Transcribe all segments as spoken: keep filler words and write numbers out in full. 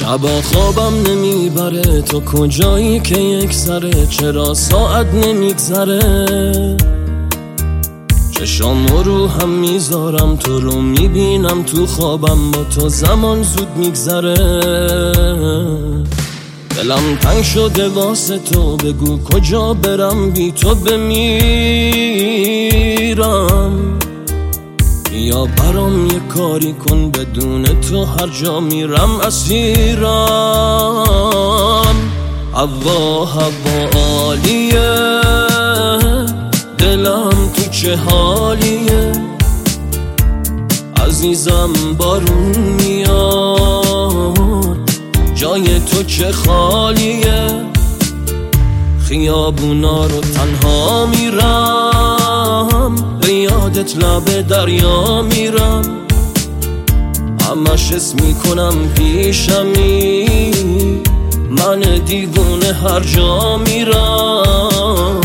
شبا خوابم نمیبره، تو کجایی که یک سره؟ چرا ساعت نمیگذره؟ چشام رو هم میذارم، تو رو میبینم تو خوابم، با تو زمان زود میگذره. دلم تنگ شده واسه تو، بگو کجا برم بی تو بمیرم. یا برام یه کاری کن، بدون تو هر جا میرم اسیرم. هوا هوا عالیه، دلم تو چه حالیه؟ عزیزم بارون میاد، جای تو چه خالیه؟ خیابونا رو تنها میرم، به یادت لب دریا میرم. همش حس میکنم پیشمی، من دیوونه هر جا میرم.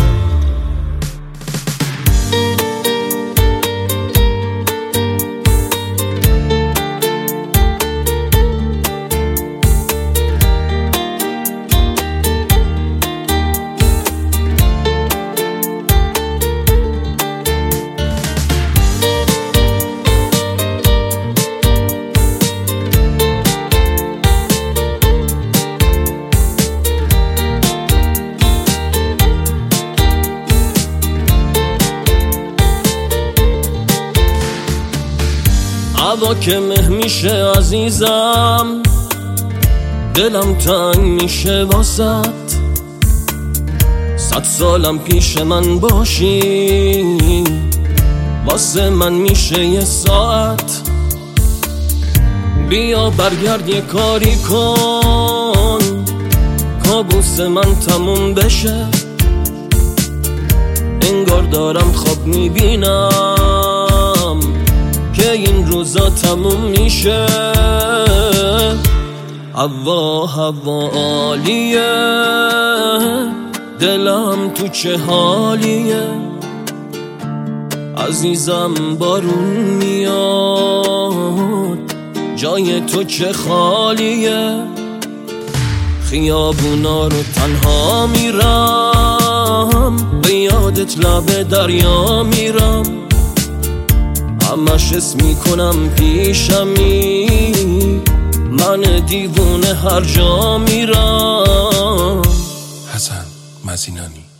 هوا که مه میشه عزیزم، دلم تنگ میشه واسط. صد سالم پیش من باشی، واسه من میشه یه ساعت. بیا برگرد یه کاری کن، کابوس من تموم بشه. انگار دارم خواب میبینم که این روزا تموم میشه. هوا هوا عالیه، دلم تو چه حالیه؟ عزیزم بارون میاد، جای تو چه خالیه؟ خیابونا رو تنها میرم، به یادت لب دریا میرم. همش حس میکنم پیشمی، من دیوونه هر جا میرم. حسن مزینانی